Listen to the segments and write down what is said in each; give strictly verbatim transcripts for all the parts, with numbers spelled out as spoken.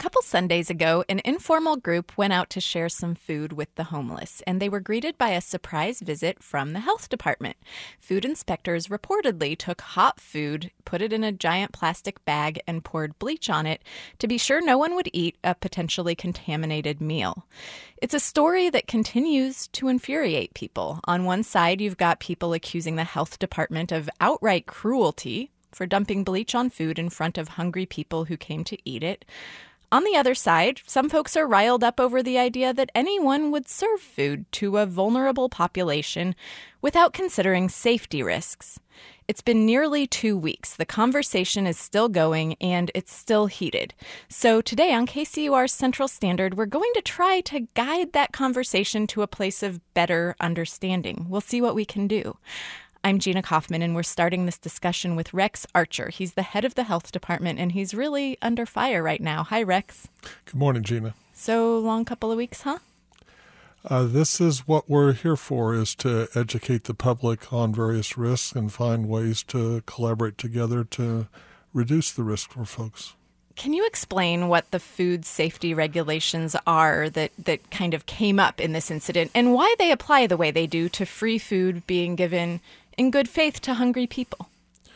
couple Sundays ago, an informal group went out to share some food with the homeless, and they were greeted by a surprise visit from the health department. Food inspectors reportedly took hot food, put it in a giant plastic bag, and poured bleach on it to be sure no one would eat a potentially contaminated meal. It's a story that continues to infuriate people. On one side, you've got people accusing the health department of outright cruelty for dumping bleach on food in front of hungry people who came to eat it. On the other side, some folks are riled up over the idea that anyone would serve food to a vulnerable population without considering safety risks. It's been nearly two weeks. The conversation is still going, and it's still heated. So today on K C U R's Central Standard, we're going to try to guide that conversation to a place of better understanding. We'll see what we can do. I'm Gina Kaufman, and we're starting this discussion with Rex Archer. He's the head of the health department, and he's really under fire right now. Hi, Rex. Good morning, Gina. So, long couple of weeks, huh? Uh, this is what we're here for, is to educate the public on various risks and find ways to collaborate together to reduce the risk for folks. Can you explain what the food safety regulations are that, that kind of came up in this incident and why they apply the way they do to free food being given in good faith to hungry people?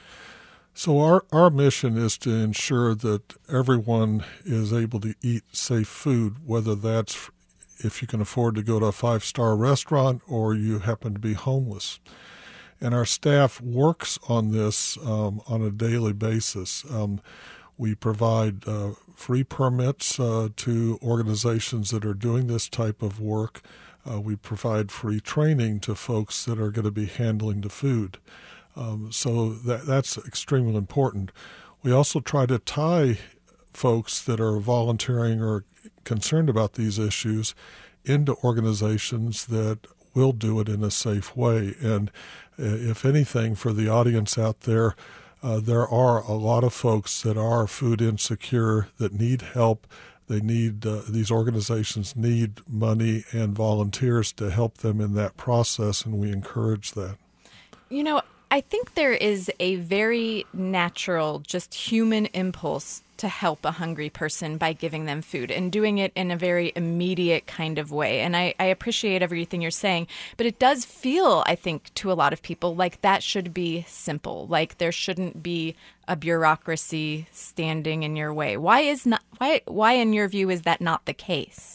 So our, our mission is to ensure that everyone is able to eat safe food, whether that's if you can afford to go to a five-star restaurant or you happen to be homeless. And our staff works on this um, on a daily basis. Um, we provide uh, free permits uh, to organizations that are doing this type of work. Uh, we provide free training to folks that are going to be handling the food. Um, so that that's extremely important. We also try to tie folks that are volunteering or concerned about these issues into organizations that will do it in a safe way. And uh, if anything, for the audience out there, uh, there are a lot of folks that are food insecure that need help. They need, uh, these organizations need money and volunteers to help them in that process, and we encourage that. You know, I think there is a very natural, just human impulse to help a hungry person by giving them food and doing it in a very immediate kind of way. And I, I appreciate everything you're saying, but it does feel, I think, to a lot of people like that should be simple, like there shouldn't be a bureaucracy standing in your way. Why is not why why in your view is that not the case?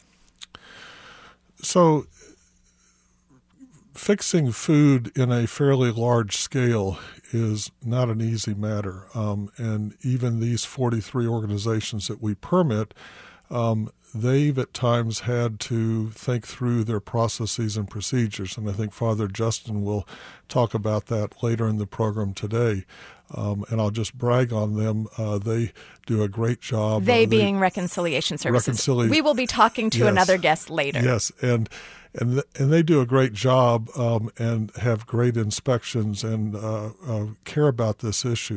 So fixing food in a fairly large scale is not an easy matter. Um, and even these forty-three organizations that we permit, um, they've at times had to think through their processes and procedures. And I think Father Justin will talk about that later in the program today. Um, and I'll just brag on them. Uh, they do a great job. They uh, being Reconciliation Services. Reconcilia- we will be talking to yes. another guest later. Yes, and and th- and they do a great job um, and have great inspections and uh, uh, care about this issue.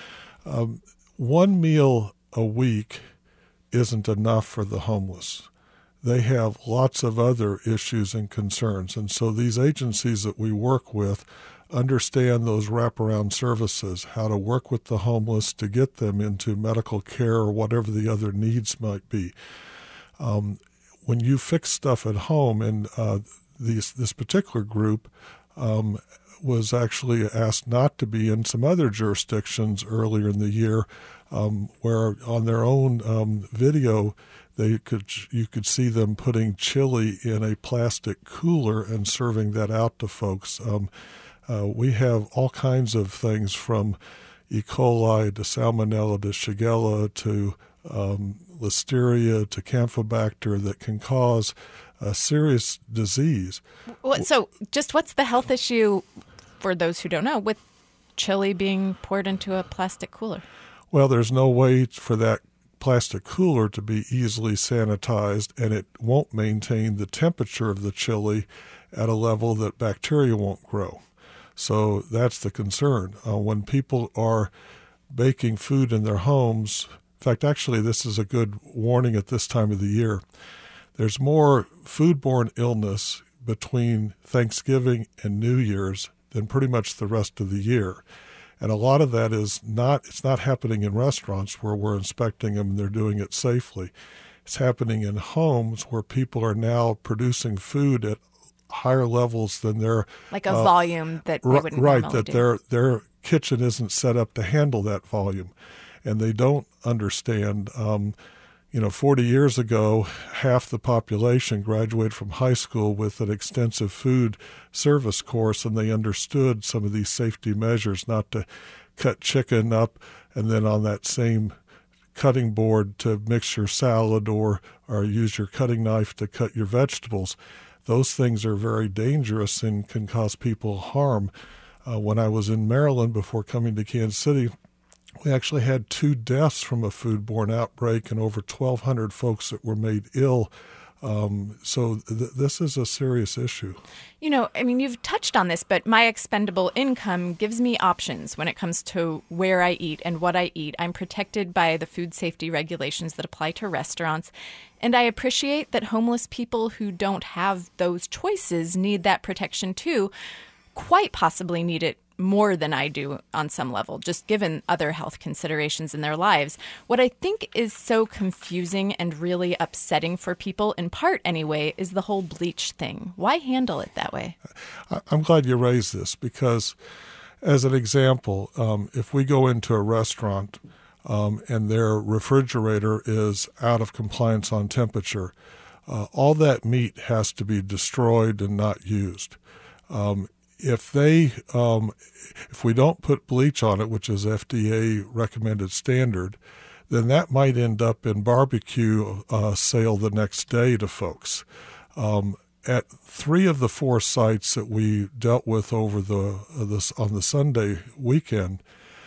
Um, one meal a week isn't enough for the homeless. They have lots of other issues and concerns, and so these agencies that we work with understand those wraparound services, how to work with the homeless to get them into medical care or whatever the other needs might be. Um, when you fix stuff at home, and uh, these, this particular group um, was actually asked not to be in some other jurisdictions earlier in the year, um, where on their own um, video, they could you could see them putting chili in a plastic cooler and serving that out to folks. Um, Uh, we have all kinds of things from E. coli to Salmonella to Shigella to um, Listeria to Campylobacter that can cause a serious disease. So just what's the health issue, for those who don't know, with chili being poured into a plastic cooler? Well, there's no way for that plastic cooler to be easily sanitized, and it won't maintain the temperature of the chili at a level that bacteria won't grow. So that's the concern. Uh, when people are baking food in their homes, in fact, actually, this is a good warning at this time of the year. There's more foodborne illness between Thanksgiving and New Year's than pretty much the rest of the year. And a lot of that is not, it's not happening in restaurants where we're inspecting them and they're doing it safely. It's happening in homes where people are now producing food at higher levels than their like a uh, volume that they wouldn't right normally that do. their their kitchen isn't set up to handle that volume, and they don't understand. Um, you know, forty years ago, half the population graduated from high school with an extensive food service course, and they understood some of these safety measures, not to cut chicken up and then on that same cutting board to mix your salad or or use your cutting knife to cut your vegetables. Those things are very dangerous and can cause people harm. Uh, when I was in Maryland before coming to Kansas City, we actually had two deaths from a foodborne outbreak and over twelve hundred folks that were made ill. Um, so th- this is a serious issue. You know, I mean, you've touched on this, but my expendable income gives me options when it comes to where I eat and what I eat. I'm protected by the food safety regulations that apply to restaurants. And I appreciate that homeless people who don't have those choices need that protection too, quite possibly need it more than I do on some level, just given other health considerations in their lives. What I think is so confusing and really upsetting for people, in part anyway, is the whole bleach thing. Why handle it that way? I'm glad you raised this because, as an example, um, if we go into a restaurant um, and their refrigerator is out of compliance on temperature, uh, all that meat has to be destroyed and not used. Um, If they, um, if we don't put bleach on it, which is F D A recommended standard, then that might end up in barbecue uh, sale the next day to folks. Um, at three of the four sites that we dealt with over the uh, this on the Sunday weekend,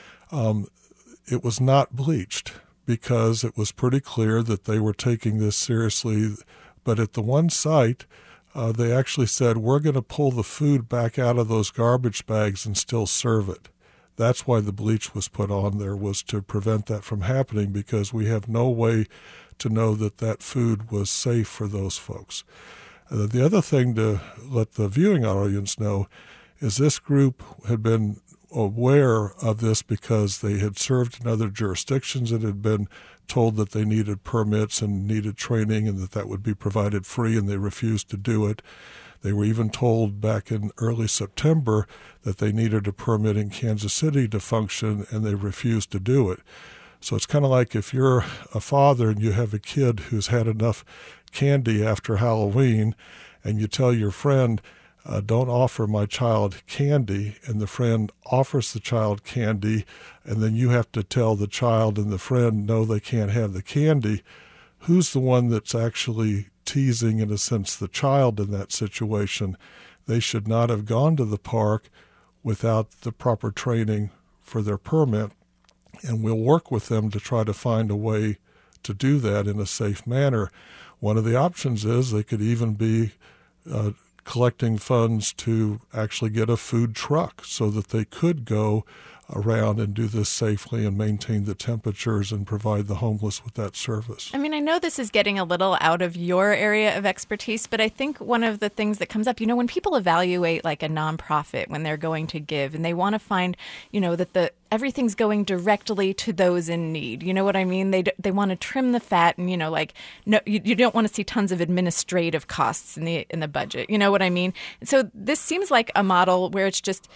um, it was not bleached because it was pretty clear that they were taking this seriously. But at the one site, Uh, they actually said, we're going to pull the food back out of those garbage bags and still serve it. That's why the bleach was put on there, was to prevent that from happening, because we have no way to know that that food was safe for those folks. Uh, the other thing to let the viewing audience know is this group had been aware of this because they had served in other jurisdictions and had been told that they needed permits and needed training and that that would be provided free, and they refused to do it. They were even told back in early September that they needed a permit in Kansas City to function, and they refused to do it. So it's kind of like if you're a father and you have a kid who's had enough candy after Halloween, and you tell your friend, Uh, don't offer my child candy, and the friend offers the child candy, and then you have to tell the child and the friend, no, they can't have the candy. Who's the one that's actually teasing, in a sense, the child in that situation? They should not have gone to the park without the proper training for their permit, and we'll work with them to try to find a way to do that in a safe manner. One of the options is they could even be uh, collecting funds to actually get a food truck so that they could go around and do this safely and maintain the temperatures and provide the homeless with that service. I mean, I know this is getting a little out of your area of expertise, but I think one of the things that comes up, you know, when people evaluate like a nonprofit when they're going to give, and they want to find, you know, that the everything's going directly to those in need. You know what I mean? They they want to trim the fat, and, you know, like, no, you, you don't want to see tons of administrative costs in the in the budget. You know what I mean? So this seems like a model where it's just,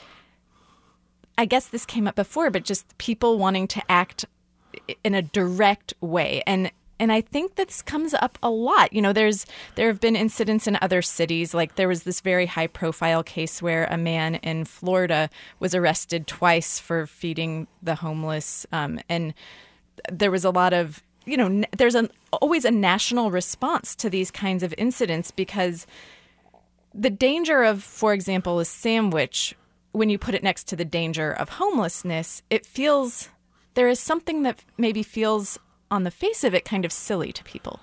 I guess this came up before, but just people wanting to act in a direct way. And and I think this comes up a lot. You know, there's there have been incidents in other cities. Like there was this very high profile case where a man in Florida was arrested twice for feeding the homeless. Um, and there was a lot of, you know, there's an, always a national response to these kinds of incidents, because the danger of, for example, a sandwich, when you put it next to the danger of homelessness, it feels, there is something that maybe feels on the face of it kind of silly to people.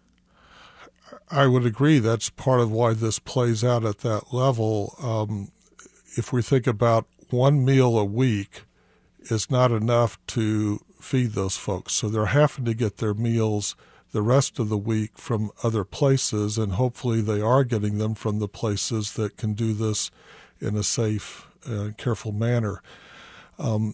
I would agree. That's part of why this plays out at that level. Um, if we think about one meal a week is not enough to feed those folks. So they're having to get their meals the rest of the week from other places, and hopefully they are getting them from the places that can do this in a safe and careful manner. Um,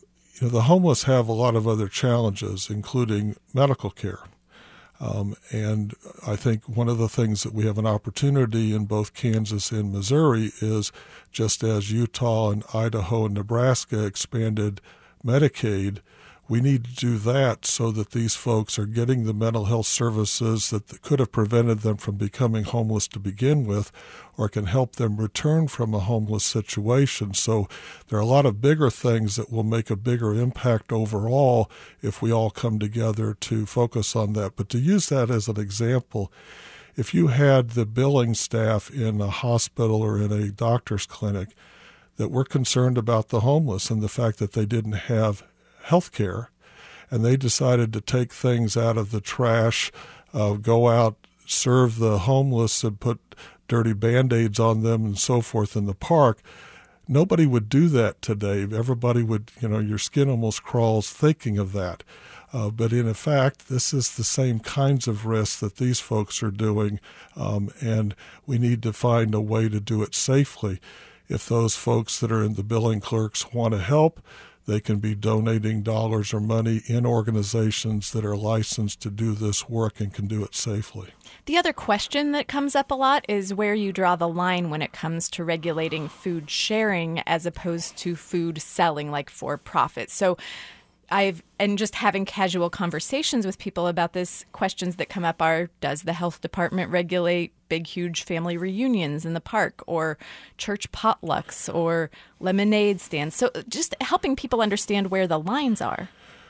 you know, the homeless have a lot of other challenges, including medical care. Um, and I think one of the things that we have an opportunity in both Kansas and Missouri is, just as Utah and Idaho and Nebraska expanded Medicaid, we need to do that so that these folks are getting the mental health services that could have prevented them from becoming homeless to begin with, or can help them return from a homeless situation. So there are a lot of bigger things that will make a bigger impact overall if we all come together to focus on that. But to use that as an example, if you had the billing staff in a hospital or in a doctor's clinic that were concerned about the homeless and the fact that they didn't have health care, and they decided to take things out of the trash, uh, go out, serve the homeless, and put dirty Band-Aids on them and so forth in the park, nobody would do that today. Everybody would, you know, your skin almost crawls thinking of that. Uh, but in fact, this is the same kinds of risks that these folks are doing, um, and we need to find a way to do it safely. If those folks that are in the billing clerks want to help, they can be donating dollars or money in organizations that are licensed to do this work and can do it safely. The other question that comes up a lot is where you draw the line when it comes to regulating food sharing as opposed to food selling, like for profit. So I've, and just having casual conversations with people about this, questions that come up are, does the health department regulate big, huge family reunions in the park, or church potlucks, or lemonade stands? So just helping people understand where the lines are.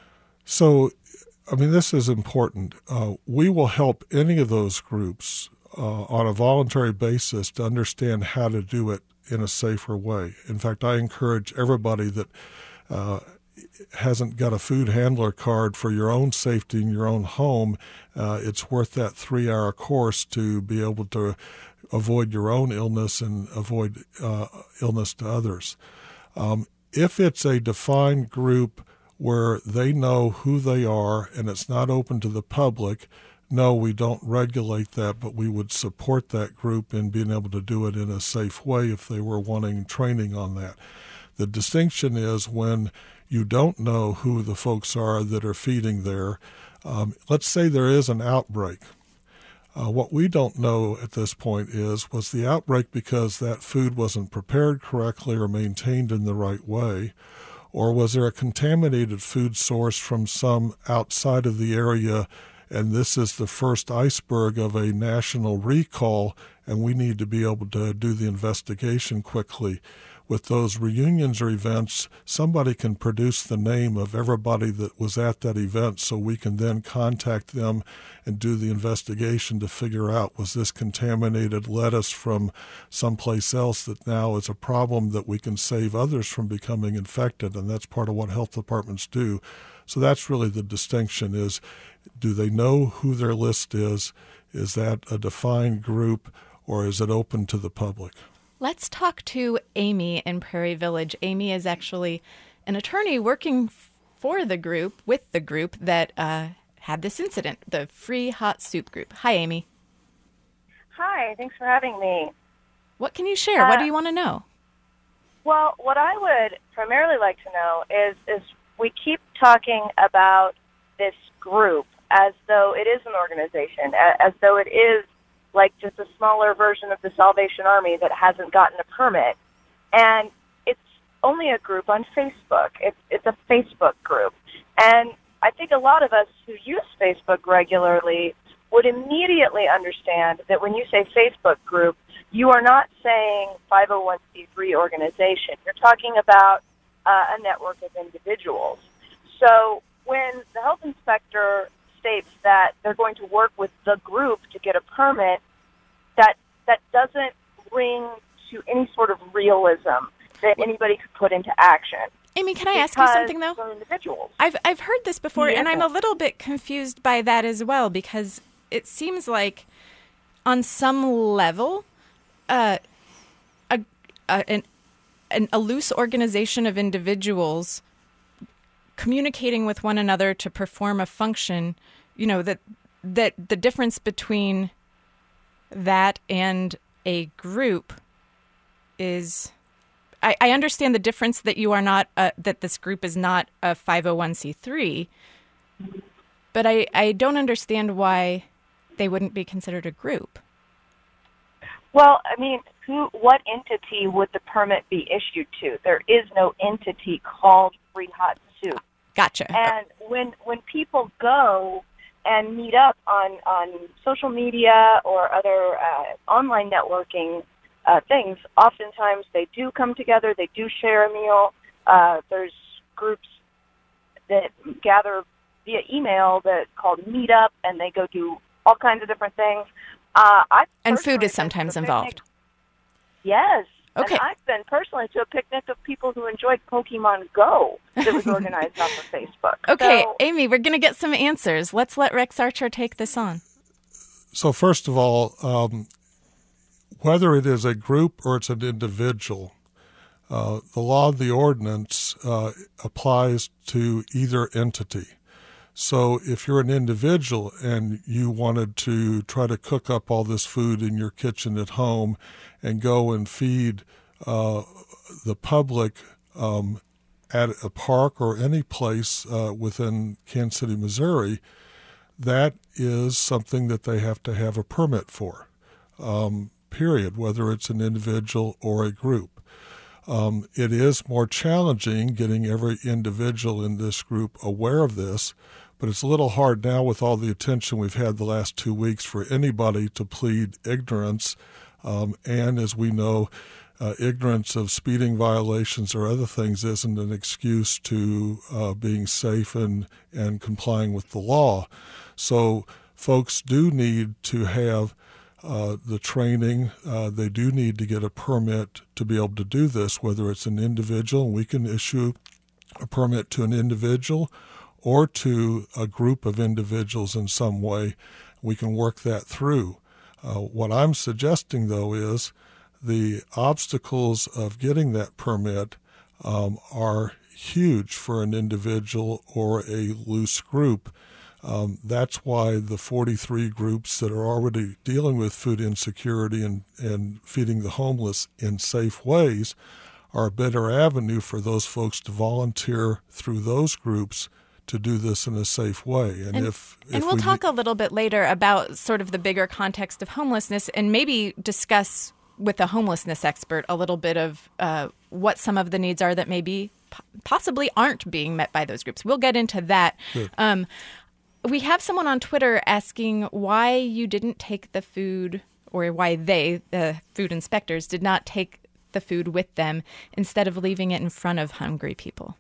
So, I mean, this is important. Uh, we will help any of those groups uh, on a voluntary basis to understand how to do it in a safer way. In fact, I encourage everybody that uh, hasn't got a food handler card for your own safety in your own home, uh, it's worth that three-hour course to be able to avoid your own illness and avoid uh, illness to others. Um, if it's a defined group where they know who they are and it's not open to the public, no, we don't regulate that, but we would support that group in being able to do it in a safe way if they were wanting training on that. The distinction is when you don't know who the folks are that are feeding there. Um, let's say there is an outbreak. Uh, what we don't know at this point is, was the outbreak because that food wasn't prepared correctly or maintained in the right way, or was there a contaminated food source from some outside of the area, and this is the first iceberg of a national recall, and we need to be able to do the investigation quickly. With those reunions or events, somebody can produce the name of everybody that was at that event so we can then contact them and do the investigation to figure out, was this contaminated lettuce from someplace else that now is a problem that we can save others from becoming infected, and that's part of what health departments do. So that's really the distinction is, do they know who their list is? Is that a defined group, or is it open to the public? Let's talk to Amy in Prairie Village. Amy is actually an attorney working for the group, with the group that uh, had this incident, the Free Hot Soup Group. Hi, Amy. Hi, thanks for having me. What can you share? Uh, what do you want to know? Well, what I would primarily like to know is, is we keep talking about this group as though it is an organization, as though it is like just a smaller version of the Salvation Army that hasn't gotten a permit. And it's only a group on Facebook. It's it's a Facebook group. And I think a lot of us who use Facebook regularly would immediately understand that when you say Facebook group, you are not saying five oh one c three organization. You're talking about uh, a network of individuals. So when the health inspector states that they're going to work with the group to get a permit, that that doesn't ring to any sort of realism that anybody could put into action. Amy, can I ask you something, though? Individuals. I've I've heard this before, yeah. and I'm a little bit confused by that as well, because it seems like on some level, uh, a, a, an, an, a loose organization of individuals communicating with one another to perform a function, you know, that that the difference between that and a group is I, I understand the difference that you are not, uh, that this group is not a five oh one c three, but I, I don't understand why they wouldn't be considered a group. Well, I mean, who, what entity would the permit be issued to? There is no entity called Free Hot Soup. Gotcha. And when when people go and meet up on, on social media or other uh, online networking uh, things, oftentimes they do come together, they do share a meal. Uh, there's groups that gather via email that called Meetup, and they go do all kinds of different things. Uh, I and food is sometimes involved. Yes. Okay. And I've been personally to a picnic of people who enjoyed Pokemon Go that was organized off of Facebook. Okay, so, Amy, we're going to get some answers. Let's let Rex Archer take this on. So first of all, um, whether it is a group or it's an individual, uh, the law of the ordinance uh, applies to either entity. So if you're an individual and you wanted to try to cook up all this food in your kitchen at home and go and feed uh, the public um, at a park or any place uh, within Kansas City, Missouri, that is something that they have to have a permit for, um, period, whether it's an individual or a group. Um, it is more challenging getting every individual in this group aware of this, but it's a little hard now with all the attention we've had the last two weeks for anybody to plead ignorance. Um, and as we know, uh, ignorance of speeding violations or other things isn't an excuse to uh, being safe and, and complying with the law. So folks do need to have Uh, the training. Uh, they do need to get a permit to be able to do this, whether it's an individual, and we can issue a permit to an individual or to a group of individuals in some way. We can work that through. Uh, what I'm suggesting, though, is the obstacles of getting that permit um, are huge for an individual or a loose group. Um, that's why the forty-three groups that are already dealing with food insecurity and, and feeding the homeless in safe ways are a better avenue for those folks to volunteer through those groups to do this in a safe way. And, and if, if and we'll we, talk a little bit later about sort of the bigger context of homelessness and maybe discuss with a homelessness expert a little bit of uh, what some of the needs are that maybe p- possibly aren't being met by those groups. We'll get into that. Um, we have someone on Twitter asking why you didn't take the food, or why they, the food inspectors, did not take the food with them instead of leaving it in front of hungry people.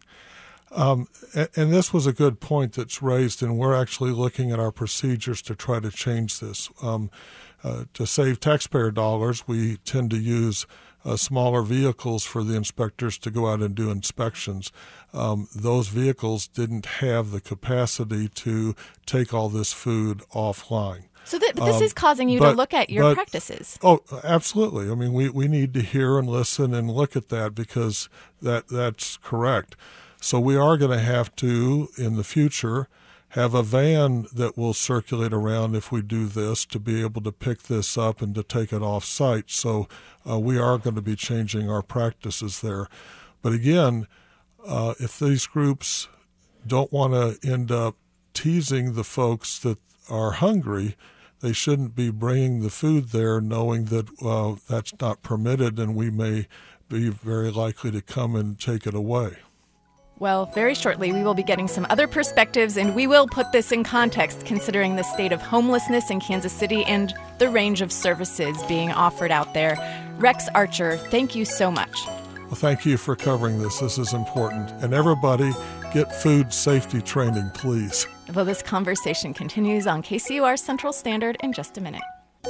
Um, and, and this was a good point that's raised, and we're actually looking at our procedures to try to change this. Um, uh, to save taxpayer dollars, we tend to use uh, smaller vehicles for the inspectors to go out and do inspections. Um, those vehicles didn't have the capacity to take all this food offline. So th- this um, is causing you but, to look at your but, practices. Oh, absolutely. I mean, we, we need to hear and listen and look at that because that that's correct. So we are going to have to, in the future, have a van that will circulate around if we do this to be able to pick this up and to take it off site. So uh, we are going to be changing our practices there. But again, uh, if these groups don't want to end up teasing the folks that are hungry, they shouldn't be bringing the food there knowing that uh, that's not permitted and we may be very likely to come and take it away. Well, very shortly we will be getting some other perspectives, and we will put this in context considering the state of homelessness in Kansas City and the range of services being offered out there. Rex Archer, thank you so much. Well, thank you for covering this. This is important. And everybody, get food safety training, please. Well, this conversation continues on K C U R Central Standard in just a minute.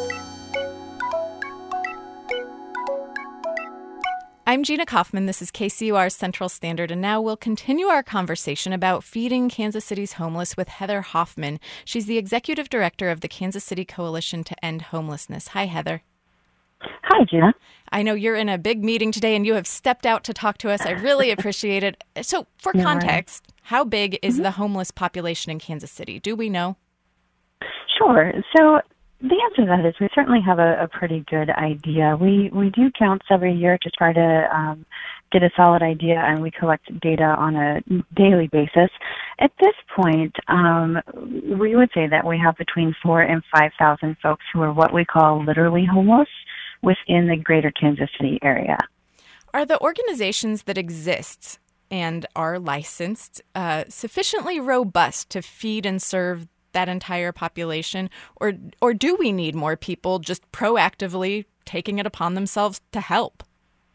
I'm Gina Kaufman. This is K C U R Central Standard, and now we'll continue our conversation about feeding Kansas City's homeless with Heather Hoffman. She's the executive director of the Kansas City Coalition to End Homelessness. Hi, Heather. Hi, Gina. I know you're in a big meeting today, and you have stepped out to talk to us. I really appreciate it. So, for No context, worries. how big is Mm-hmm. the homeless population in Kansas City? Do we know? Sure. So the answer to that is we certainly have a, a pretty good idea. We we do counts every year to try to um, get a solid idea, and we collect data on a daily basis. At this point, um, we would say that we have between four and five thousand folks who are what we call literally homeless within the greater Kansas City area. Are the organizations that exist and are licensed uh, sufficiently robust to feed and serve that entire population, or or do we need more people just proactively taking it upon themselves to help?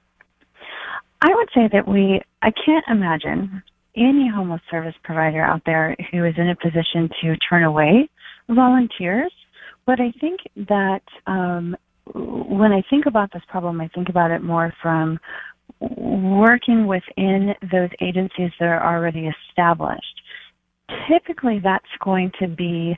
I would say that we, I can't imagine any homeless service provider out there who is in a position to turn away volunteers. But I think that um, when I think about this problem, I think about it more from working within those agencies that are already established. Typically, that's going to be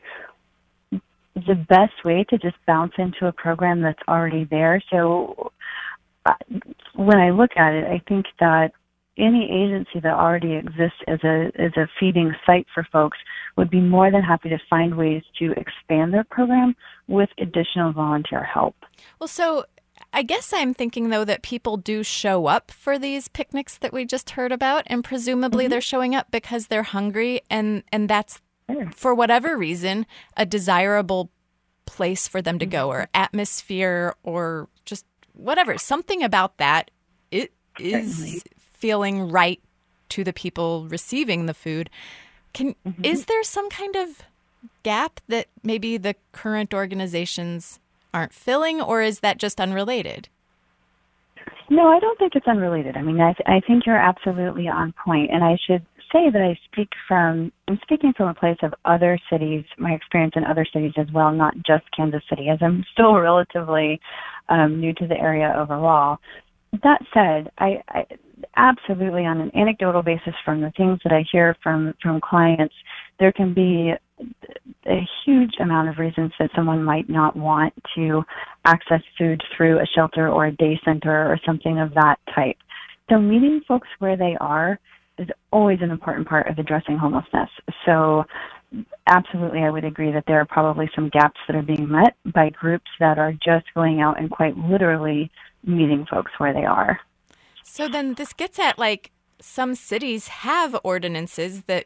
the best way to just bounce into a program that's already there. So uh, when I look at it, I think that any agency that already exists as a as a feeding site for folks would be more than happy to find ways to expand their program with additional volunteer help. Well, so I guess I'm thinking, though, that people do show up for these picnics that we just heard about, and presumably mm-hmm. they're showing up because they're hungry, and, and that's, sure. for whatever reason, a desirable place for them to mm-hmm. go, or atmosphere, or just whatever. Something about that it is Certainly. feeling right to the people receiving the food. Can mm-hmm. Is there some kind of gap that maybe the current organizations aren't filling, or is that just unrelated? No, I don't think it's unrelated. I mean, I, th- I think you're absolutely on point, and I should say that I speak from, I'm speaking from a place of other cities, my experience in other cities as well, not just Kansas City, as I'm still relatively um, new to the area overall. That said, I, I absolutely, on an anecdotal basis, from the things that I hear from, from clients, there can be a huge amount of reasons that someone might not want to access food through a shelter or a day center or something of that type. So meeting folks where they are is always an important part of addressing homelessness. So absolutely, I would agree that there are probably some gaps that are being met by groups that are just going out and quite literally meeting folks where they are. So then this gets at, like, some cities have ordinances that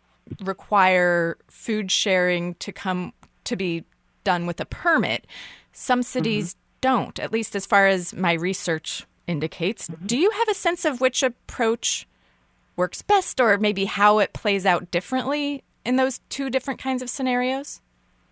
require food sharing to come to be done with a permit. Some cities mm-hmm. don't, at least as far as my research indicates. Mm-hmm. Do you have a sense of which approach works best, or maybe how it plays out differently in those two different kinds of scenarios?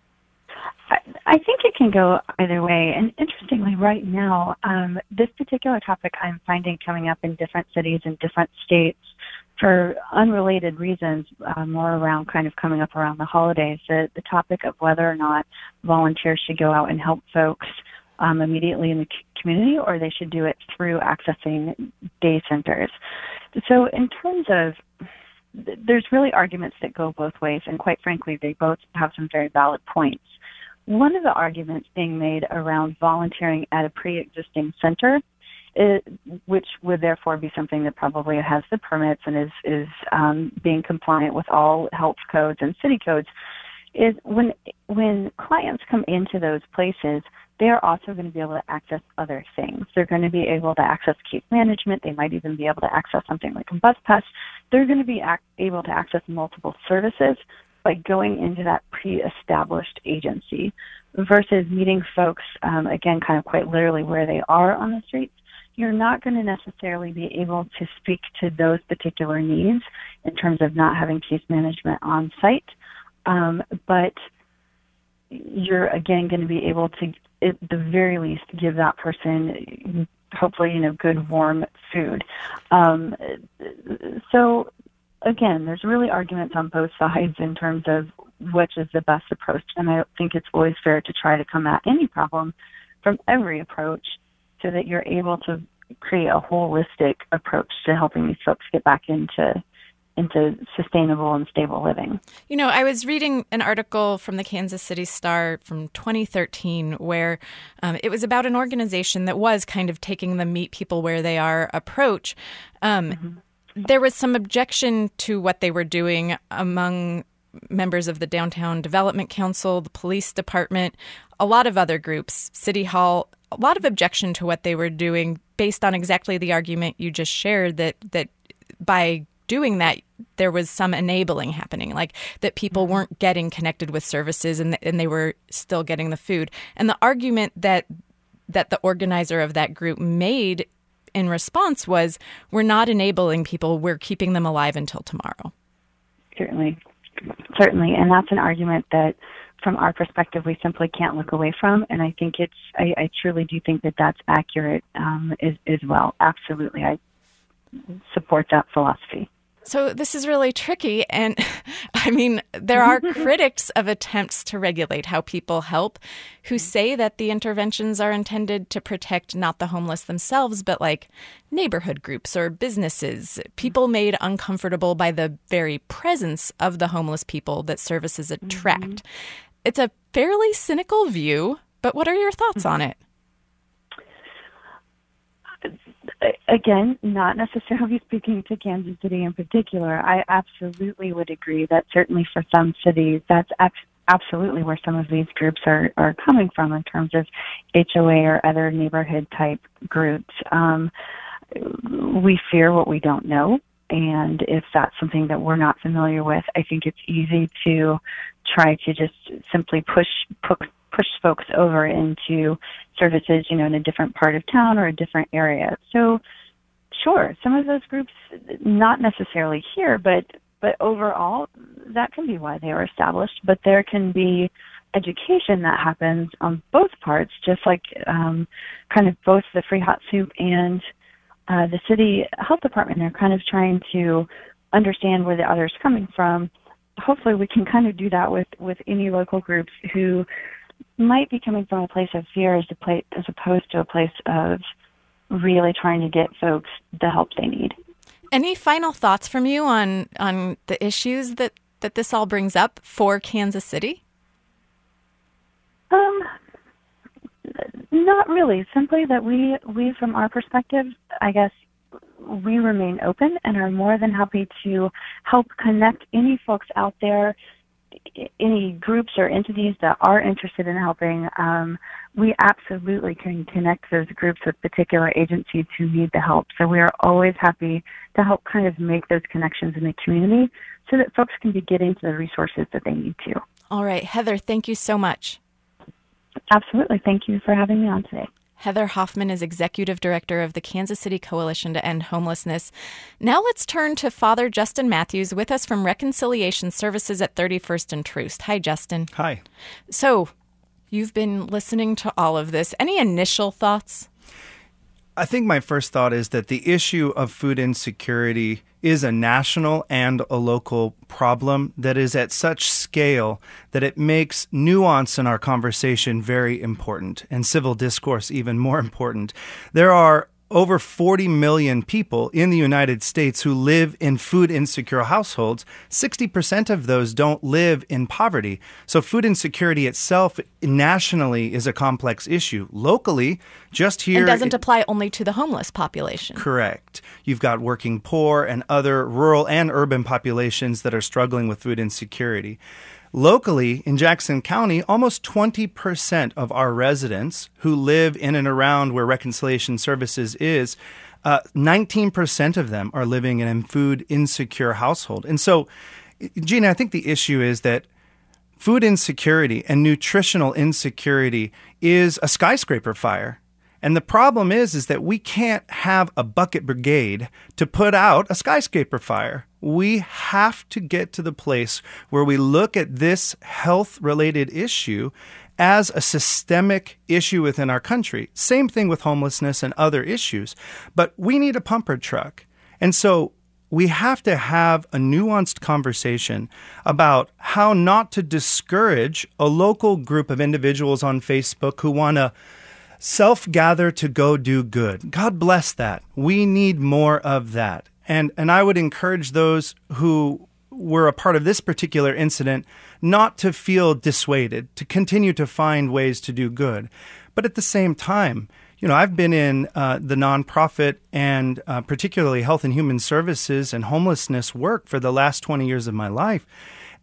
I, I think it can go either way. And interestingly, right now, um, this particular topic I'm finding coming up in different cities and different states for unrelated reasons, uh, more around kind of coming up around the holidays, the, the topic of whether or not volunteers should go out and help folks um, immediately in the community, or they should do it through accessing day centers. So in terms of, there's really arguments that go both ways, and quite frankly, they both have some very valid points. One of the arguments being made around volunteering at a pre-existing center, It, which would therefore be something that probably has the permits and is, is um, being compliant with all health codes and city codes, is when when clients come into those places, they are also going to be able to access other things. They're going to be able to access case management. They might even be able to access something like a bus pass. They're going to be ac- able to access multiple services by going into that pre-established agency versus meeting folks, um, again, kind of quite literally where they are on the streets. You're not going to necessarily be able to speak to those particular needs in terms of not having case management on site, um, but you're, again, going to be able to, at the very least, give that person, hopefully, you know, good, warm food. Um, so, again, there's really arguments on both sides in terms of which is the best approach, and I think it's always fair to try to come at any problem from every approach, so that you're able to create a holistic approach to helping these folks get back into into sustainable and stable living. You know, I was reading an article from the Kansas City Star from twenty thirteen where um, it was about an organization that was kind of taking the meet people where they are approach. Um, mm-hmm. There was some objection to what they were doing among members of the Downtown Development Council, the police department, a lot of other groups, City Hall, a lot of objection to what they were doing based on exactly the argument you just shared, that that by doing that, there was some enabling happening, like that people weren't getting connected with services and, and they were still getting the food. And the argument that that the organizer of that group made in response was, we're not enabling people, we're keeping them alive until tomorrow. Certainly. Certainly. And that's an argument that, from our perspective, we simply can't look away from. And I think it's, I, I truly do think that that's accurate um, as, as well. Absolutely. I support that philosophy. So this is really tricky. And I mean, there are critics of attempts to regulate how people help who say that the interventions are intended to protect not the homeless themselves, but like neighborhood groups or businesses, people made uncomfortable by the very presence of the homeless people that services attract. Mm-hmm. It's a fairly cynical view, but what are your thoughts on it? Again, not necessarily speaking to Kansas City in particular, I absolutely would agree that certainly for some cities, that's ab- absolutely where some of these groups are, are coming from in terms of H O A or other neighborhood-type groups. Um, we fear what we don't know, and if that's something that we're not familiar with, I think it's easy to try to just simply push push push folks over into services, you know, in a different part of town or a different area. So, sure, some of those groups, not necessarily here, but but overall, that can be why they were established. But there can be education that happens on both parts, just like um, kind of both the Free Hot Soup and uh, the city health department are kind of trying to understand where the other's coming from. Hopefully we can kind of do that with, with any local groups who might be coming from a place of fear as, a place, as opposed to a place of really trying to get folks the help they need. Any final thoughts from you on, on the issues that, that this all brings up for Kansas City? Um, not really. Simply that we, we, from our perspective, I guess, we remain open and are more than happy to help connect any folks out there, any groups or entities that are interested in helping. Um, we absolutely can connect those groups with particular agencies who need the help. So we are always happy to help kind of make those connections in the community so that folks can be getting to the resources that they need to. All right. Heather, thank you so much. Absolutely. Thank you for having me on today. Heather Hoffman is Executive Director of the Kansas City Coalition to End Homelessness. Now let's turn to Father Justin Matthews with us from Reconciliation Services at thirty-first and Troost. Hi, Justin. Hi. So you've been listening to all of this. Any initial thoughts? I think my first thought is that the issue of food insecurity is a national and a local problem that is at such scale that it makes nuance in our conversation very important and civil discourse even more important. There are over forty million people in the United States who live in food insecure households. sixty percent of those don't live in poverty. So food insecurity itself nationally is a complex issue. Locally, just here... It doesn't it, apply only to the homeless population. Correct. You've got working poor and other rural and urban populations that are struggling with food insecurity. Locally, in Jackson County, almost twenty percent of our residents who live in and around where Reconciliation Services is, uh, nineteen percent of them are living in a food insecure household. And so, Gina, I think the issue is that food insecurity and nutritional insecurity is a skyscraper fire. And the problem is, is that we can't have a bucket brigade to put out a skyscraper fire. We have to get to the place where we look at this health-related issue as a systemic issue within our country. Same thing with homelessness and other issues. But we need a pumper truck. And so we have to have a nuanced conversation about how not to discourage a local group of individuals on Facebook who want to self-gather to go do good. God bless that. We need more of that. And and I would encourage those who were a part of this particular incident not to feel dissuaded, to continue to find ways to do good. But at the same time, you know, I've been in uh, the nonprofit and uh, particularly health and human services and homelessness work for the last twenty years of my life.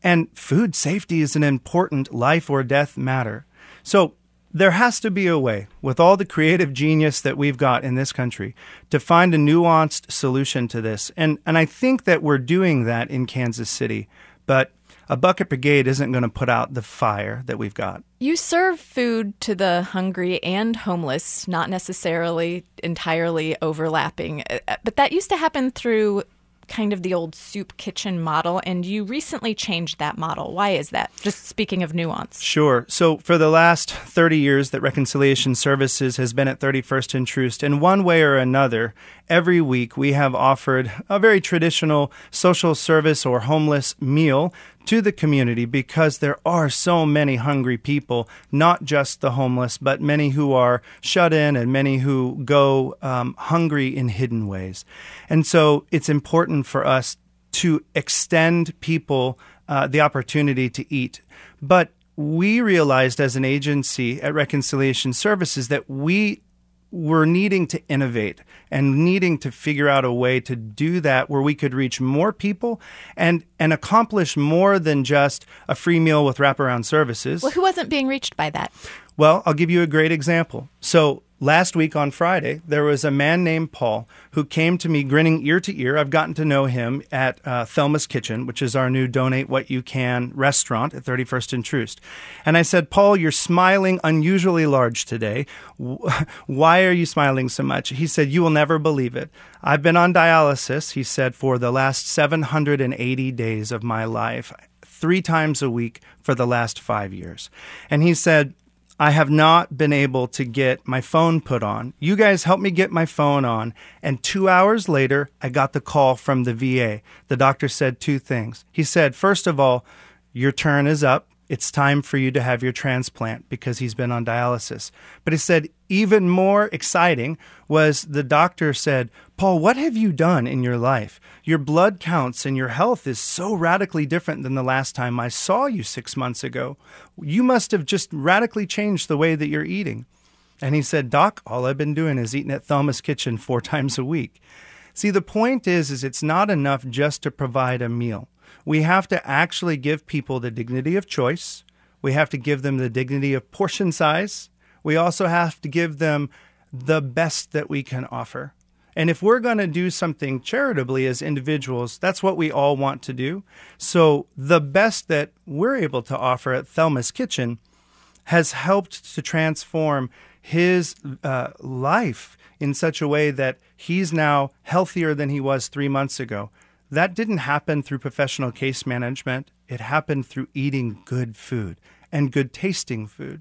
And food safety is an important life or death matter. So there has to be a way, with all the creative genius that we've got in this country, to find a nuanced solution to this. And and I think that we're doing that in Kansas City. But a bucket brigade isn't going to put out the fire that we've got. You serve food to the hungry and homeless, not necessarily entirely overlapping. But that used to happen through kind of the old soup kitchen model, and you recently changed that model. Why is that? Just speaking of nuance. Sure. So for the last thirty years that Reconciliation Services has been at thirty-first and Troost, in one way or another, every week we have offered a very traditional social service or homeless meal to the community, because there are so many hungry people, not just the homeless, but many who are shut in and many who go um, hungry in hidden ways. And so it's important for us to extend people uh, the opportunity to eat. But we realized as an agency at Reconciliation Services that we were needing to innovate and needing to figure out a way to do that where we could reach more people and, and accomplish more than just a free meal with wraparound services. Well, who wasn't being reached by that? Well, I'll give you a great example. So last week on Friday, there was a man named Paul who came to me grinning ear to ear. I've gotten to know him at uh, Thelma's Kitchen, which is our new Donate What You Can restaurant at thirty-first and Troost. And I said, Paul, you're smiling unusually large today. Why are you smiling so much? He said, you will never believe it. I've been on dialysis, he said, for the last seven hundred eighty days of my life, three times a week for the last five years. And he said, I have not been able to get my phone put on. You guys helped me get my phone on. And two hours later, I got the call from the V A. The doctor said two things. He said, first of all, your turn is up. It's time for you to have your transplant, because he's been on dialysis. But he said even more exciting was the doctor said, Paul, what have you done in your life? Your blood counts and your health is so radically different than the last time I saw you six months ago. You must have just radically changed the way that you're eating. And he said, Doc, all I've been doing is eating at Thelma's Kitchen four times a week. See, the point is, is it's not enough just to provide a meal. We have to actually give people the dignity of choice. We have to give them the dignity of portion size. We also have to give them the best that we can offer. And if we're going to do something charitably as individuals, that's what we all want to do. So the best that we're able to offer at Thelma's Kitchen has helped to transform his uh, life in such a way that he's now healthier than he was three months ago. That didn't happen through professional case management. It happened through eating good food and good tasting food.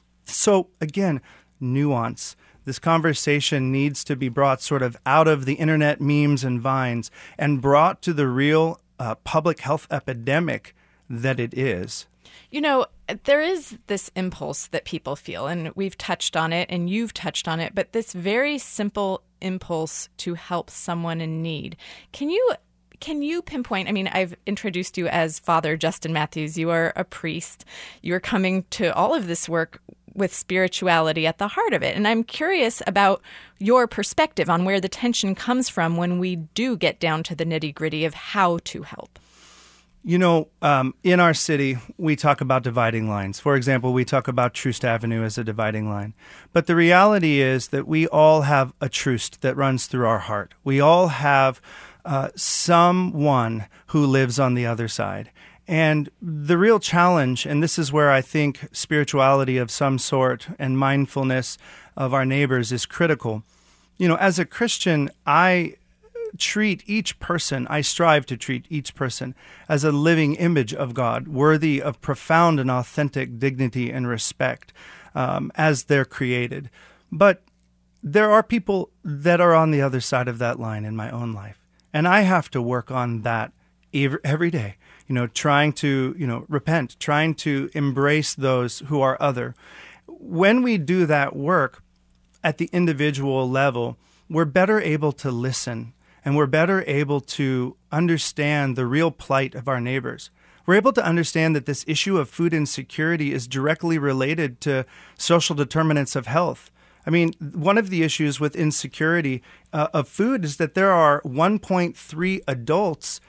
So again, nuance. This conversation needs to be brought sort of out of the internet memes and vines and brought to the real uh, public health epidemic that it is. You know, there is this impulse that people feel, and we've touched on it and you've touched on it, but this very simple impulse to help someone in need. Can you Can you pinpoint, I mean, I've introduced you as Father Justin Matthews. You are a priest. You are coming to all of this work with spirituality at the heart of it. And I'm curious about your perspective on where the tension comes from when we do get down to the nitty-gritty of how to help. You know, um, in our city, we talk about dividing lines. For example, we talk about Troost Avenue as a dividing line. But the reality is that we all have a Troost that runs through our heart. We all have Uh, someone who lives on the other side. And the real challenge, and this is where I think spirituality of some sort and mindfulness of our neighbors is critical. You know, as a Christian, I treat each person, I strive to treat each person as a living image of God, worthy of profound and authentic dignity and respect um, as they're created. But there are people that are on the other side of that line in my own life. And I have to work on that every day, you know, trying to, you know, repent, trying to embrace those who are other. When we do that work at the individual level, we're better able to listen and we're better able to understand the real plight of our neighbors. We're able to understand that this issue of food insecurity is directly related to social determinants of health. I mean, one of the issues with insecurity uh, of food is that there are one point three adults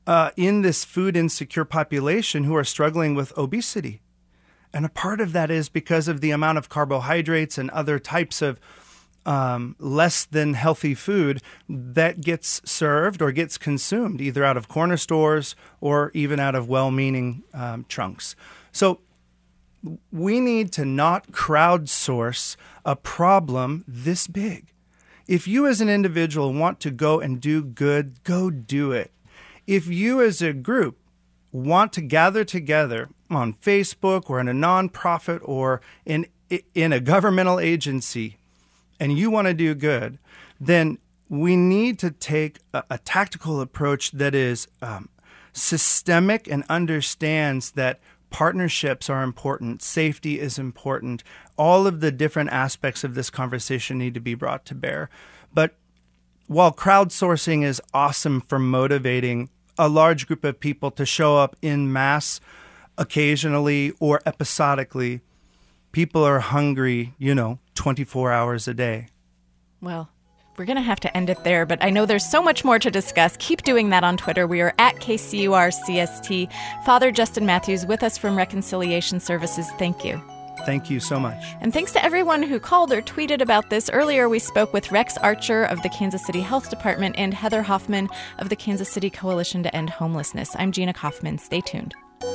uh, in this food insecure population who are struggling with obesity. And a part of that is because of the amount of carbohydrates and other types of um, less than healthy food that gets served or gets consumed, either out of corner stores or even out of well-meaning um, trunks. So we need to not crowdsource a problem this big. If you as an individual want to go and do good, go do it. If you as a group want to gather together on Facebook or in a nonprofit or in in a governmental agency, and you want to do good, then we need to take a, a tactical approach that is um, systemic and understands that partnerships are important, safety is important, all of the different aspects of this conversation need to be brought to bear. But while crowdsourcing is awesome for motivating a large group of people to show up in mass occasionally or episodically, people are hungry, you know, twenty-four hours a day. Well, we're going to have to end it there, but I know there's so much more to discuss. Keep doing that on Twitter. We are at K C U R C S T. Father Justin Matthews with us from Reconciliation Services. Thank you. Thank you so much. And thanks to everyone who called or tweeted about this. Earlier, we spoke with Rex Archer of the Kansas City Health Department and Heather Hoffman of the Kansas City Coalition to End Homelessness. I'm Gina Kaufman. Stay tuned.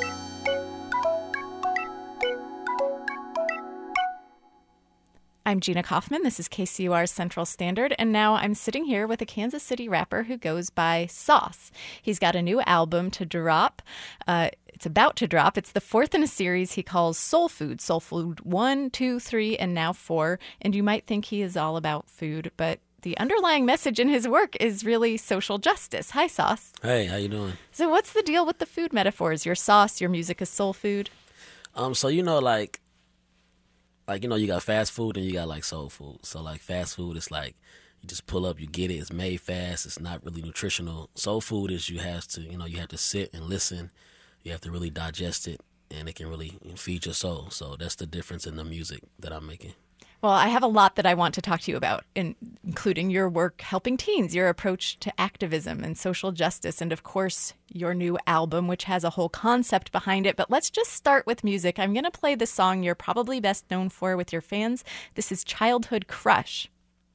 I'm Gina Kaufman. This is K C U R's Central Standard, and now I'm sitting here with a Kansas City rapper who goes by Sauce. He's got a new album to drop. Uh, it's about to drop. It's the fourth in a series he calls Soul Food. Soul Food one, two, three, and now four. And you might think he is all about food, but the underlying message in his work is really social justice. Hi, Sauce. Hey, how you doing? So what's the deal with the food metaphors? Your sauce, your music is soul food? Um, so, you know, like, Like, you know, you got fast food and you got, like, soul food. So, like, fast food is like you just pull up, you get it. It's made fast. It's not really nutritional. Soul food is you have to, you know, you have to sit and listen. You have to really digest it, and it can really feed your soul. So that's the difference in the music that I'm making. Well, I have a lot that I want to talk to you about, in, including your work helping teens, your approach to activism and social justice, and of course, your new album, which has a whole concept behind it. But let's just start with music. I'm going to play the song you're probably best known for with your fans. This is Childhood Crush.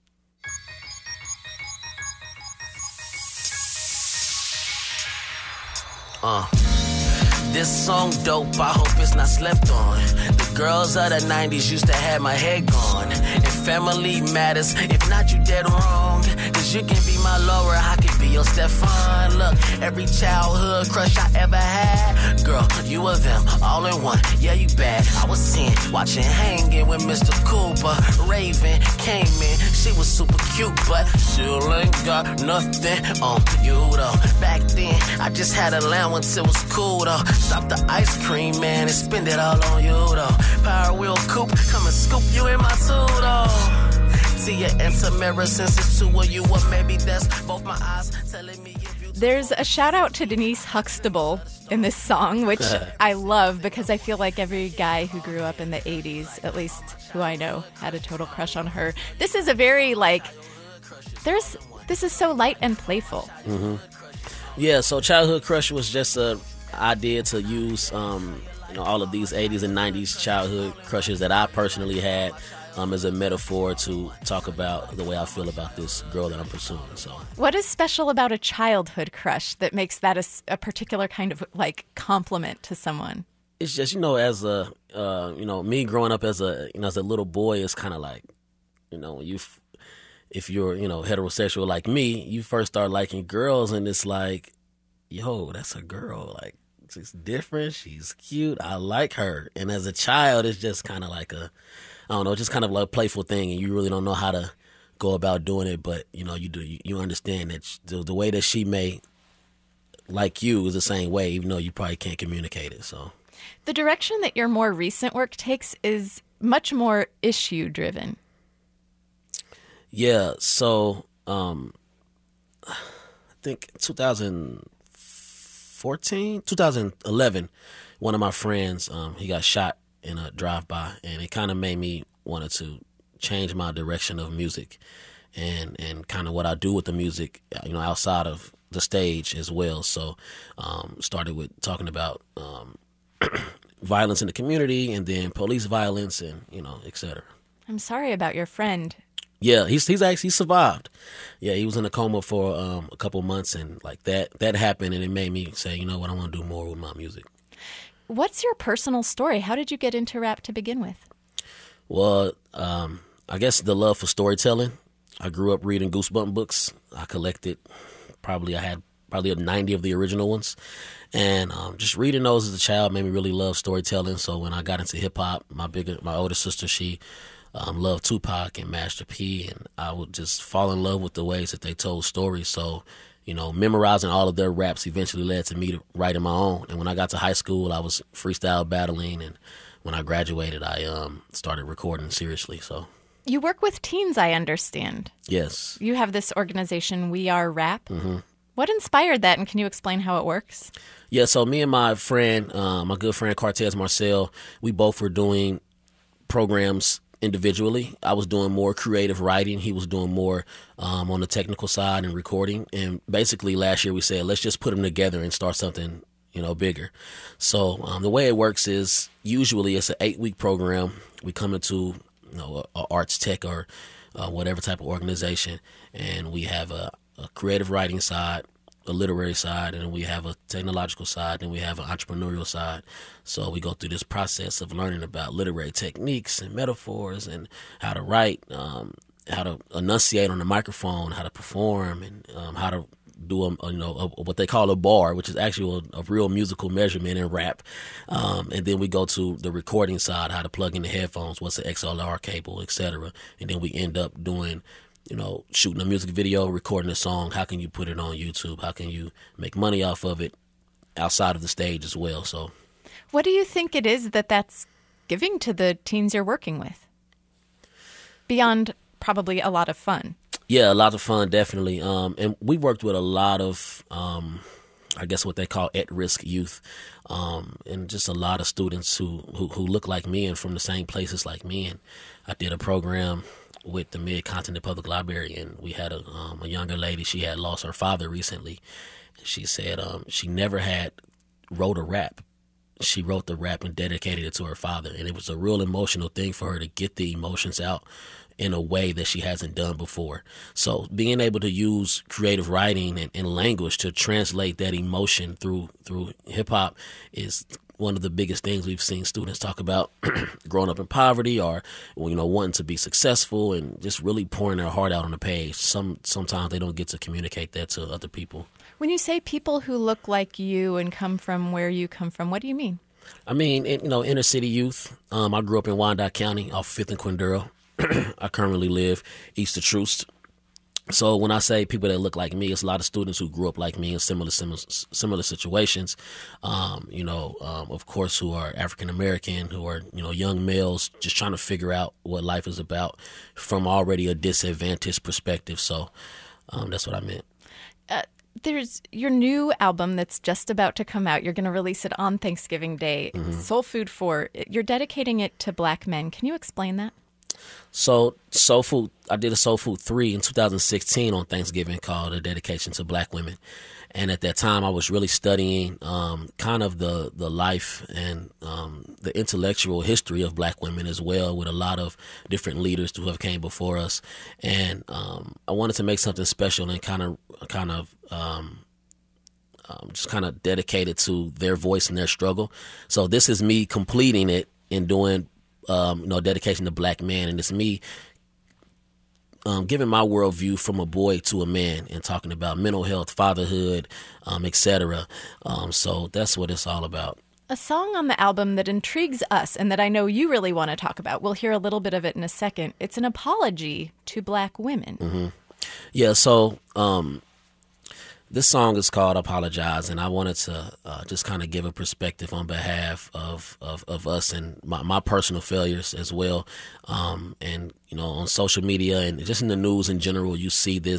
Uh. This song dope, I hope it's not slept on. The girls of the nineties used to have my head gone. And family matters, if not you dead wrong. Cause you can be my Laura, I can be your Stefan. Look, every childhood crush I ever had, girl, you were them, all in one, yeah you bad. I was ten, watching Hanging with Mister Cooper. Raven came in, she was super cute, but still ain't got nothing on you though. Back then, I just had allowance, it was cool though. Stop the ice cream, man, and spend it all on you, though. Power wheel coupe, come and scoop you in my suit, though. See your Tamara since it's two of you, or maybe that's both my eyes telling me if you... There's a shout out to Denise Huxtable in this song, which I love because I feel like every guy who grew up in the eighties, at least who I know, had a total crush on her. This is a very, like, there's, this is so light and playful. Mm-hmm. Yeah, so Childhood Crush was just a idea to use um, you know, all of these eighties and nineties childhood crushes that I personally had um, as a metaphor to talk about the way I feel about this girl that I'm pursuing. So, what is special about a childhood crush that makes that a, a particular kind of like compliment to someone? It's just, you know, as a uh, you know, me growing up as a you know as a little boy, it's kind of like, you know, you if you're you know heterosexual like me, you first start liking girls, and it's like, yo, that's a girl. Like, she's different. She's cute. I like her. And as a child, it's just kind of like a, I don't know, just kind of like a playful thing. And you really don't know how to go about doing it. But, you know, you do. You, you understand that the, the way that she may like you is the same way, even though you probably can't communicate it. So the direction that your more recent work takes is much more issue driven. Yeah. So um, I think two thousand fourteen, two thousand eleven, one of my friends, um, he got shot in a drive-by, and it kind of made me wanted to change my direction of music and, and kind of what I do with the music, you know, outside of the stage as well. So um, started with talking about um, violence in the community, and then police violence, and you know, et cetera. I'm sorry about your friend. Yeah, he's he's actually survived. Yeah, he was in a coma for um, a couple months, and like that that happened, and it made me say, you know what, I want to do more with my music. What's your personal story? How did you get into rap to begin with? Well, um, I guess the love for storytelling. I grew up reading Goosebump books. I collected probably I had probably ninety of the original ones, and um, just reading those as a child made me really love storytelling. So when I got into hip hop, my bigger my older sister, she Um, loved Tupac and Master P, and I would just fall in love with the ways that they told stories. So, you know, memorizing all of their raps eventually led to me writing my own. And when I got to high school, I was freestyle battling, and when I graduated, I um, started recording seriously. So, you work with teens, I understand. Yes. You have this organization, We Are Rap. Mm-hmm. What inspired that, and can you explain how it works? Yeah, so me and my friend, uh, my good friend Cortez Marcel, we both were doing programs individually. I was doing more creative writing. He was doing more um, on the technical side and recording. And basically last year we said, let's just put them together and start something, you know, bigger. So um, the way it works is usually it's an eight-week program. We come into, you know, a, a arts tech or uh, whatever type of organization, and we have a, a creative writing side, a literary side, and then we have a technological side, and we have an entrepreneurial side. So we go through this process of learning about literary techniques and metaphors and how to write, um, how to enunciate on the microphone, how to perform, and um, how to do a, a, you know a, what they call a bar, which is actually a, a real musical measurement in rap. Um, and then we go to the recording side, how to plug in the headphones, what's the X L R cable, et cetera. And then we end up doing, you know, shooting a music video, recording a song. How can you put it on YouTube? How can you make money off of it outside of the stage as well? So, what do you think it is that that's giving to the teens you're working with? Beyond probably a lot of fun. Yeah, a lot of fun, definitely. Um, and we worked with a lot of, um, I guess what they call at-risk youth, um, and just a lot of students who, who, who look like me and from the same places like me. And I did a program with the Mid-Continent Public Library, and we had a, um, a younger lady. She had lost her father recently. And she said um, she never had wrote a rap. She wrote the rap and dedicated it to her father, and it was a real emotional thing for her to get the emotions out in a way that she hasn't done before. So being able to use creative writing and, and language to translate that emotion through through hip-hop is one of the biggest things we've seen students talk about growing up in poverty, or, you know, wanting to be successful and just really pouring their heart out on the page. Some Sometimes they don't get to communicate that to other people. When you say people who look like you and come from where you come from, what do you mean? I mean, you know, inner city youth. Um, I grew up in Wyandotte County off Fifth and Quindura. I currently live east of Troost. So when I say people that look like me, it's a lot of students who grew up like me in similar similar, similar situations. Um, you know, um, of course, who are African American, who are, you know, young males just trying to figure out what life is about from already a disadvantaged perspective. So um, that's what I meant. Uh, there's your new album that's just about to come out. You're going to release it on Thanksgiving Day. Mm-hmm. Soul Food four. You're dedicating it to Black men. Can you explain that? So Soul Food, I did a Soul Food three in two thousand sixteen on Thanksgiving called A Dedication to Black Women. And at that time, I was really studying um, kind of the, the life and um, the intellectual history of Black women as well, with a lot of different leaders who have came before us. And um, I wanted to make something special and kind of kind of um, um, just kind of dedicated to their voice and their struggle. So this is me completing it and doing Um, you know, dedication to Black men, and it's me um, giving my worldview from a boy to a man and talking about mental health, fatherhood, um, et cetera. Um, so that's what it's all about. A song on the album that intrigues us and that I know you really want to talk about. We'll hear a little bit of it in a second. It's an apology to Black women. Mm-hmm. Yeah, so um, this song is called Apologize, and I wanted to uh, just kind of give a perspective on behalf of, of, of us and my, my personal failures as well. Um, and, you know, on social media and just in the news in general, you see this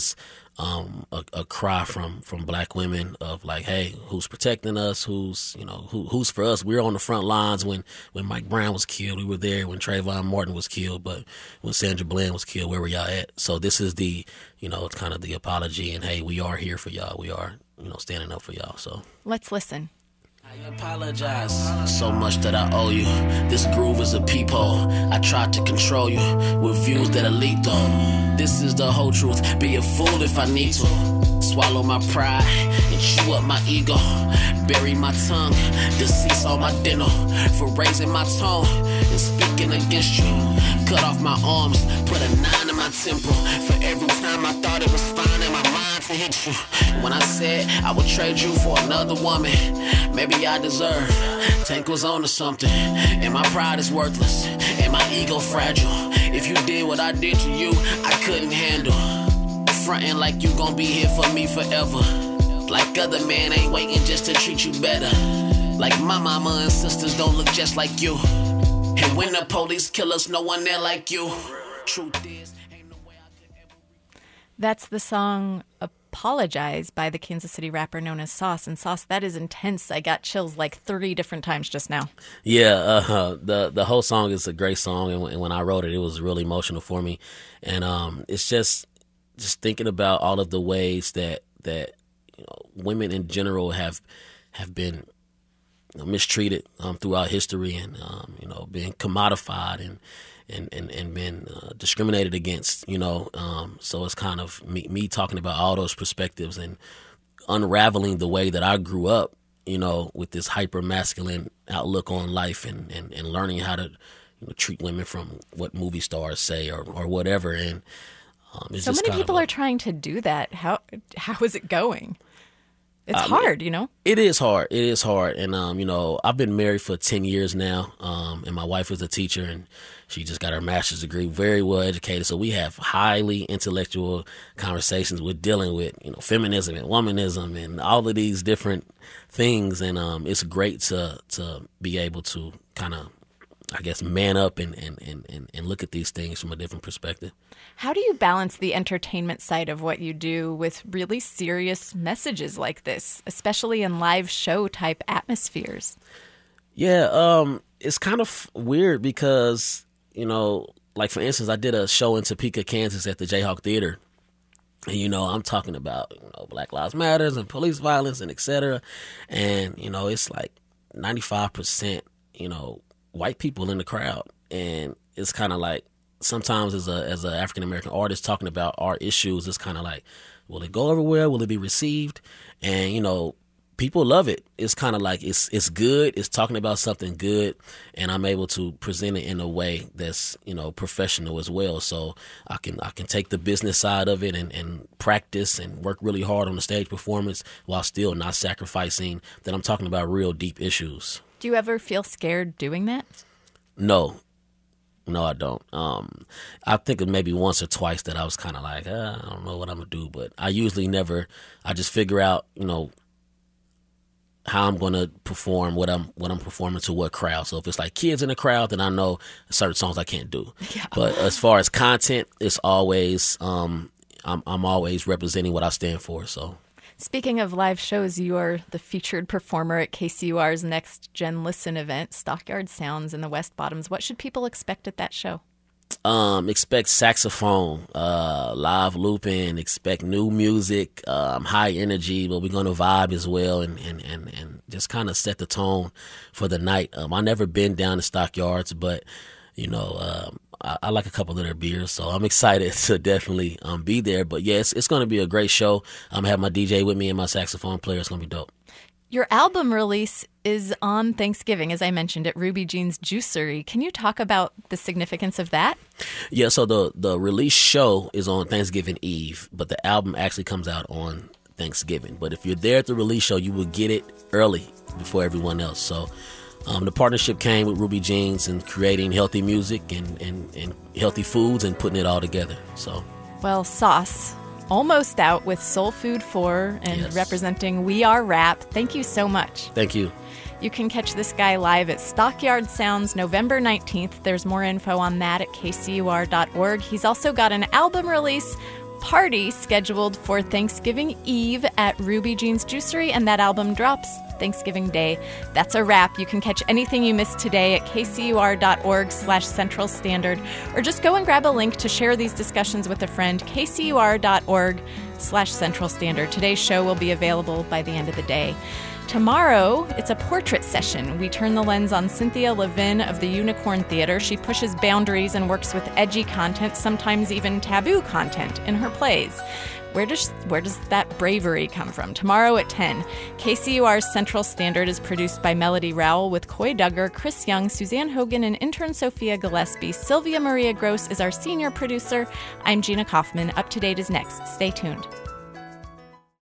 um, a, a cry from, from black women of like, hey, who's protecting us? Who's, you know, who, who's for us? We were on the front lines when, when Mike Brown was killed. We were there when Trayvon Martin was killed, but when Sandra Bland was killed, where were y'all at? So this is the, you know, it's kind of the apology, and hey, we are here for y'all. We are, you know, standing up for y'all. So let's listen. I apologize so much that I owe you. This groove is a peephole. I tried to control you with views that are lethal. This is the whole truth. Be a fool if I need to. Swallow my pride and chew up my ego. Bury my tongue, decease all my dinner. For raising my tone and speaking against you. Cut off my arms, put a nine in my temple. For every time I thought it was fine in my mind to hit you. When I said I would trade you for another woman, maybe I deserve. Tank was on to something, and my pride is worthless, and my ego fragile. If you did what I did to you, I couldn't handle. Frontin' like you gon' be here for me forever. Like other men ain't waiting just to treat you better. Like my mama and sisters don't look just like you. And when the police kill us, no one there like you. Truth is, ain't no way I could ever... That's the song Apologize by the Kansas City rapper known as Sauce. And Sauce, that is intense. I got chills like thirty different times just now. Yeah, uh, the the whole song is a great song. And when, and when I wrote it, it was really emotional for me. And um, it's just just thinking about all of the ways that, that you know, women in general have have been you know, mistreated um, throughout history, and um, you know, being commodified and and and, and been uh, discriminated against. You know, um, so it's kind of me, me talking about all those perspectives and unraveling the way that I grew up. You know, with this hyper masculine outlook on life, and, and, and learning how to you know, treat women from what movie stars say or or whatever. And um, it's so just many people a, are trying to do that. How how is it going? It's I mean, hard, you know? It is hard. It is hard. And, um, you know, I've been married for ten years now, um, and my wife is a teacher, and she just got her master's degree, very well educated. So we have highly intellectual conversations. We're dealing with, you know, feminism and womanism and all of these different things. And um, it's great to to be able to kind of, I guess, man up and, and, and, and look at these things from a different perspective. How do you balance the entertainment side of what you do with really serious messages like this, especially in live show type atmospheres? Yeah, um, it's kind of weird because, you know, like for instance, I did a show in Topeka, Kansas at the Jayhawk Theater. And, you know, I'm talking about, you know, Black Lives Matters and police violence and et cetera. And, you know, it's like ninety-five percent, you know, white people in the crowd. And it's kind of like, sometimes as a as an African American artist talking about our issues, it's kind of like, will it go over well? Will it be received? And you know, people love it. It's kind of like it's it's good. It's talking about something good, and I'm able to present it in a way that's you know professional as well. So I can I can take the business side of it and, and practice and work really hard on the stage performance while still not sacrificing that I'm talking about real deep issues. Do you ever feel scared doing that? No. No, I don't. Um, I think it maybe once or twice that I was kind of like, uh, I don't know what I'm going to do. But I usually never, I just figure out, you know, how I'm going to perform, what I'm what I'm performing to what crowd. So if it's like kids in the crowd, then I know certain songs I can't do. Yeah. But as far as content, it's always, um, I'm, I'm always representing what I stand for, so. Speaking of live shows, you are the featured performer at K C U R's Next Gen Listen event, Stockyard Sounds in the West Bottoms. What should people expect at that show? Um, expect saxophone, uh, live looping, expect new music, um, high energy, but we're going to vibe as well and, and, and, and just kind of set the tone for the night. Um, I've never been down to Stockyards, but, you know, um, I, I like a couple of their beers, so I'm excited to definitely um, be there. But yeah, it's, it's going to be a great show. I'm going to have my D J with me and my saxophone player. It's going to be dope. Your album release is on Thanksgiving, as I mentioned, at Ruby Jean's Juicery. Can you talk about the significance of that? Yeah, so the, the release show is on Thanksgiving Eve, but the album actually comes out on Thanksgiving. But if you're there at the release show, you will get it early before everyone else. So um, the partnership came with Ruby Jean's and creating healthy music and, and, and healthy foods and putting it all together. So, well, Sauce, almost out with Soul Food four and yes. representing We Are Rap. Thank you so much. Thank you. You can catch this guy live at Stockyard Sounds November nineteenth. There's more info on that at K C U R dot org. He's also got an album release party scheduled for Thanksgiving Eve at Ruby Jean's Juicery, and that album drops Thanksgiving Day. That's a wrap. You can catch anything you missed today at kcur.org slash Central Standard, or just go and grab a link to share these discussions with a friend, kcur.org slash Central Standard. Today's show will be available by the end of the day. Tomorrow, it's a portrait session. We turn the lens on Cynthia Levin of the Unicorn Theater. She pushes boundaries and works with edgy content, sometimes even taboo content, in her plays. Where does where does that bravery come from? Tomorrow at ten. K C U R's Central Standard is produced by Melody Rowell with Coy Duggar, Chris Young, Suzanne Hogan, and intern Sophia Gillespie. Sylvia Maria Gross is our senior producer. I'm Gina Kaufman. Up to Date is next. Stay tuned.